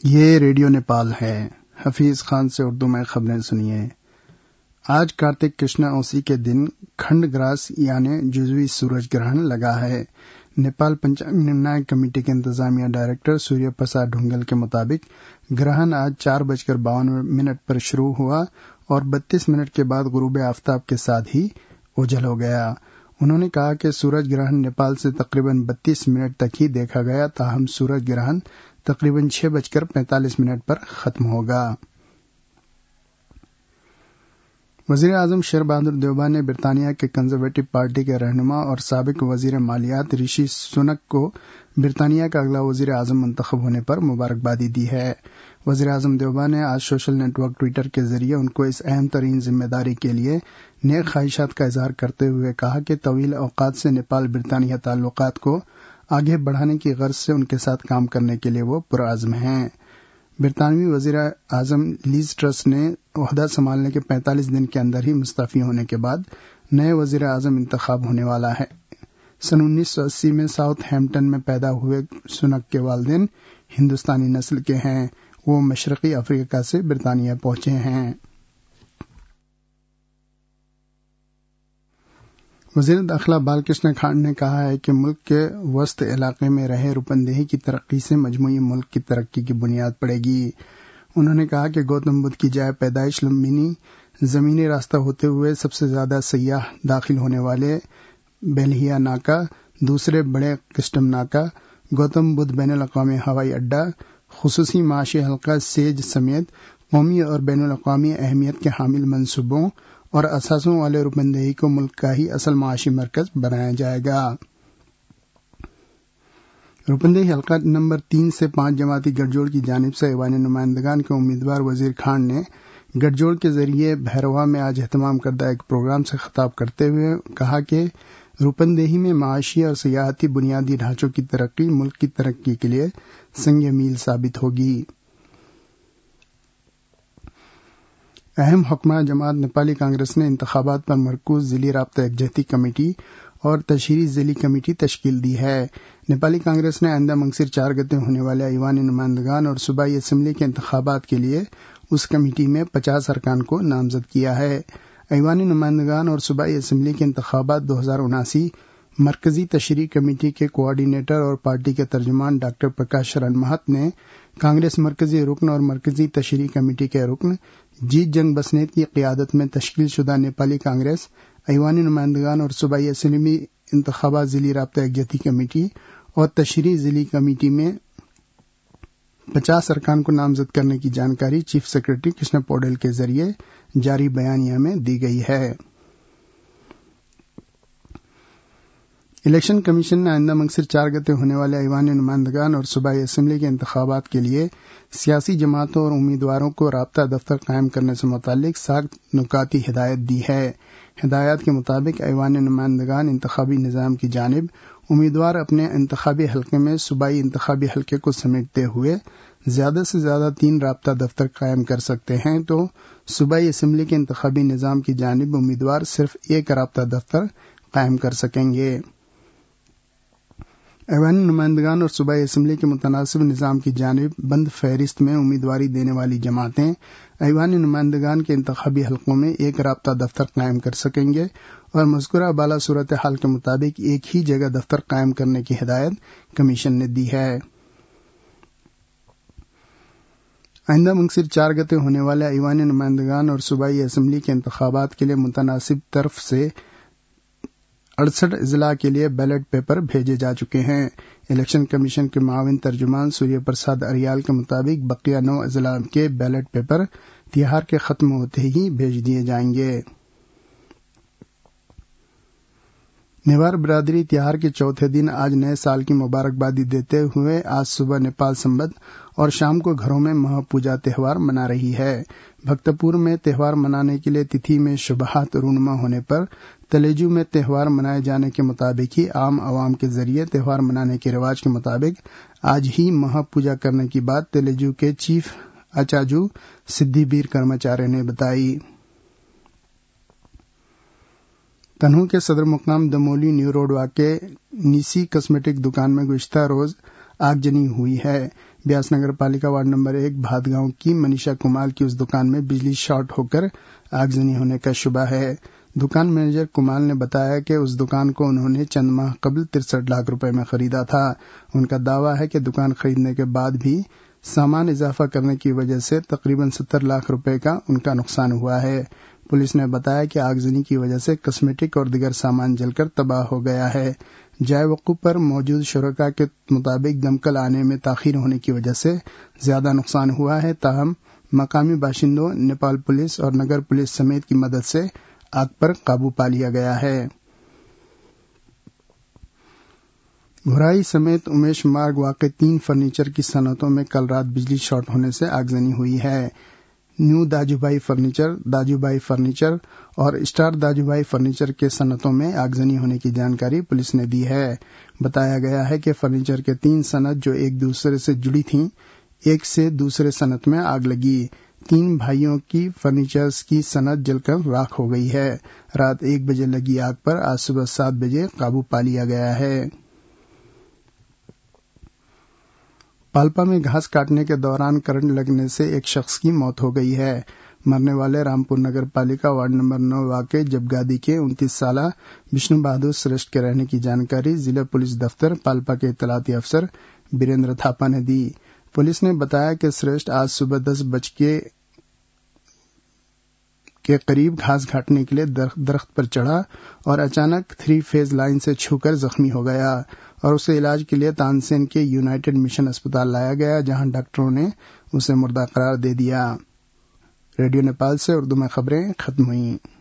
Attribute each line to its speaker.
Speaker 1: یہ ریڈیو نیپال ہے۔ حفیظ خان سے اردو میں خبریں سنیے۔ آج کارتک کرشنا اوسی کے دن کھنڈ گراس یعنی جزوی سورج گرہن لگا ہے۔ نیپال پنچانگ نرنائک کمیٹی کے انتظامیہ ڈائریکٹر سوریہ پرساد ڈھونگل کے مطابق گرہن آج 4:52 پر شروع ہوا اور 32 منٹ کے بعد غروب آفتاب کے ساتھ ہی اوجھل ہو گیا۔ انہوں نے کہا کہ سورج گرہن نیپال سے تقریباً 32 منٹ تک ہی دیکھا گیا، تاہم سورج گرہن تقریباً 6:45 پر ختم ہوگا۔ وزیر اعظم شیر بہادر دیوبا نے برطانیہ کے کنزرویٹو پارٹی کے رہنما اور سابق وزیر مالیات رشی سنک کو برطانیہ کا اگلا وزیر اعظم منتخب ہونے پر مبارکبادی دی ہے۔ وزیر اعظم دیوبا نے آج سوشل نیٹ ورک ٹویٹر کے ذریعے ان کو اس اہم ترین ذمہ داری کے لیے نیک خواہشات کا اظہار کرتے ہوئے کہا کہ طویل اوقات سے نیپال برطانیہ تعلقات کو آگے بڑھانے کی غرض سے ان کے ساتھ کام کرنے کے لیے وہ پرعزم ہیں۔ برطانوی وزیر اعظم لیز ٹرس نے عہدہ سنبھالنے کے 45 دن کے اندر ہی مستعفی ہونے کے بعد نئے وزیر اعظم انتخاب ہونے والا ہے۔ سن 1980 میں ساؤتھ ہیمپٹن میں پیدا ہوئے سنک کے والدین ہندوستانی نسل کے ہیں۔ وہ مشرقی افریقہ سے برطانیہ پہنچے ہیں۔ وزیر داخلہ بال کرشن کھانڈے نے کہا ہے کہ ملک کے وسط علاقے میں رہے روپندیہی کی ترقی سے مجموعی ملک کی ترقی کی بنیاد پڑے گی۔ انہوں نے کہا کہ گوتم بدھ کی جائے پیدائش لمبینی زمینی راستہ ہوتے ہوئے سب سے زیادہ سیاح داخل ہونے والے بیلہیا ناکا، دوسرے بڑے کسٹم ناکا، گوتم بدھ بین الاقوامی ہوائی اڈہ، خصوصی معاشی حلقہ سیج سمیت قومی اور بین الاقوامی اہمیت کے حامل منصوبوں اور اثاثوں والے روپندیہی کو ملک کا ہی اصل معاشی مرکز بنایا جائے گا۔ روپندیہی حلقہ نمبر 3 سے 5 جماعتی گٹھ جوڑ کی جانب سے ایوان نمائندگان کے امیدوار وزیر خان نے گٹھ جوڑ کے ذریعے بھیروا میں آج اہتمام کردہ ایک پروگرام سے خطاب کرتے ہوئے کہا کہ روپندیہی میں معاشی اور سیاحتی بنیادی ڈھانچوں کی ترقی ملک کی ترقی کے لیے سنگ میل ثابت ہوگی۔ اہم حکمراں جماعت نیپالی کانگریس نے انتخابات پر مرکوز ضلعی رابطہ یکجہتی کمیٹی اور تشہیری ضلعی کمیٹی تشکیل دی ہے۔ نیپالی کانگریس نے آئندہ منگسر 4 گتے ہونے والے ایوان نمائندگان اور صوبائی اسمبلی کے انتخابات کے لیے اس کمیٹی میں 50 ارکان کو نامزد کیا ہے۔ ایوانی نمائندگان اور صوبائی اسمبلی کے انتخابات 2079 مرکزی تشریح کمیٹی کے کوآرڈینیٹر اور پارٹی کے ترجمان ڈاکٹر پرکاش شرن مہت نے کانگریس مرکزی رکن اور مرکزی تشریح کمیٹی کے رکن جیت جنگ بسنیت کی قیادت میں تشکیل شدہ نیپالی کانگریس ایوانی نمائندگان اور صوبائی اسمبلی انتخابات ضلعی رابطہ یکجہتی کمیٹی اور تشریح ضلعی کمیٹی میں 50 ارکان کو نامزد کرنے کی جانکاری چیف سیکرٹری کرشنا پوڈل کے ذریعے جاری بیانیہ میں دی گئی ہے۔ الیکشن کمیشن نے آئندہ منگسر 4 گتے ہونے والے ایوان نمائندگان اور صوبائی اسمبلی کے انتخابات کے لیے سیاسی جماعتوں اور امیدواروں کو رابطہ دفتر قائم کرنے سے متعلق سخت نکاتی ہدایت دی ہے۔ ہدایات کے مطابق ایوان نمائندگان انتخابی نظام کی جانب امیدوار اپنے انتخابی حلقے میں صوبائی انتخابی حلقے کو سمیٹتے ہوئے زیادہ سے زیادہ 3 رابطہ دفتر قائم کر سکتے ہیں، تو صوبائی اسمبلی کے انتخابی نظام کی جانب امیدوار صرف 1 رابطہ دفتر قائم کر سکیں گے۔ ایوانی نمائندگان اور صوبائی اسمبلی کے متناسب نظام کی جانب بند فہرست میں امیدواری دینے والی جماعتیں ایوانی نمائندگان کے انتخابی حلقوں میں 1 رابطہ دفتر قائم کر سکیں گے اور مذکورہ بالا صورتحال کے مطابق ایک ہی جگہ دفتر قائم کرنے کی ہدایت کمیشن نے دی ہے۔ آئندہ منگسر 4 گتے ہونے والے ایوانی نمائندگان اور صوبائی اسمبلی کے انتخابات کے لیے متناسب طرف سے 68 اضلاع کے لیے بیلٹ پیپر بھیجے جا چکے ہیں۔ الیکشن کمیشن کے معاون ترجمان سوریہ پرساد اریال کے مطابق بقیہ 9 اضلاع کے بیلٹ پیپر تہوار کے ختم ہوتے ہی بھیج دیے جائیں گے۔ نیوار برادری تہوار کے چوتھے دن آج نئے سال کی مبارکبادی دیتے ہوئے آج صبح نیپال سنبت اور شام کو گھروں میں مہا پوجا تہوار منا رہی ہے۔ بھکتپور میں تہوار منانے کے لیے تتھی میں شبہات رونما ہونے پر تلیجو میں تہوار منائے جانے کے مطابق ہی عام عوام کے ذریعے تہوار منانے کے رواج کے مطابق آج ہی مہا پوجا کرنے کی بات تلیجو کے چیف اچاجو سدھی بیر کرماچارے نے بتائی۔ تنہو کے صدر مقام دمولی نیو روڈ واقع نیسی کاسمیٹک دکان میں گزشتہ روز آگجنی ہوئی ہے۔ ब्यास नगर पालिका वार्ड नंबर 1 भादगांव की मनीषा कुमार की उस दुकान में बिजली शॉर्ट होकर आगजनी होने का शुबा है। दुकान मैनेजर कुमार ने बताया कि उस दुकान को उन्होंने चंद माह कबल 63 लाख रुपए में खरीदा था। उनका दावा है कि दुकान खरीदने के बाद भी सामान इजाफा करने की वजह से तकरीबन 70 लाख रुपए का उनका नुकसान हुआ है। पुलिस ने बताया कि आगजनी की वजह से कॉस्मेटिक और दीगर सामान जलकर तबाह हो गया है। जाए वकूफ पर मौजूद शुरका के मुताबिक दमकल आने में ताखीर होने की वजह से ज्यादा नुकसान हुआ है। ताहम मकामी बाशिंदों, नेपाल पुलिस और नगर पुलिस समेत की मदद से आग पर काबू पा लिया गया है। घुराई समेत उमेश मार्ग वाक़े 3 फर्नीचर की सनतों में कल रात बिजली शॉर्ट होने से आगजनी हुई है। New Dajubhai furniture, Dajubhai furniture और स्टार दाजूभाई फर्नीचर के सनतों में आगजनी होने की जानकारी पुलिस ने दी है। बताया गया है कि फर्नीचर के 3 सनत जो एक दूसरे से जुड़ी थीं, एक से दूसरे सनत में आग लगी। 3 भाइयों की फर्नीचर्स की सनत जलकर राख हो गई है। रात 1 बजे लगी आग पर आज सुबह 7 बजे काबू पा लिया गया है। पाल्पा में घास काटने के दौरान करंट लगने से एक शख्स की मौत हो गई है। मरने वाले रामपुर नगर पालिका वार्ड नंबर 9 वाक़े जबगादी के 29 साल विष्णु बहादुर श्रेष्ठ के रहने की जानकारी जिला पुलिस दफ्तर पाल्पा के इत्तलाती अफसर बीरेंद्र थापा ने दी। पुलिस ने बताया कि श्रेष्ठ आज सुबह 10 बजे के करीब घास काटने के लिए दरख्त पर चढ़ा और अचानक 3 फेज लाइन से छूकर जख्मी हो गया और उसे इलाज के लिए तानसेन के यूनाइटेड मिशन अस्पताल लाया गया, जहां डॉक्टरों ने उसे मुर्दा करार दे दिया। रेडियो नेपाल से उर्दू में खबरें खत्म हुई।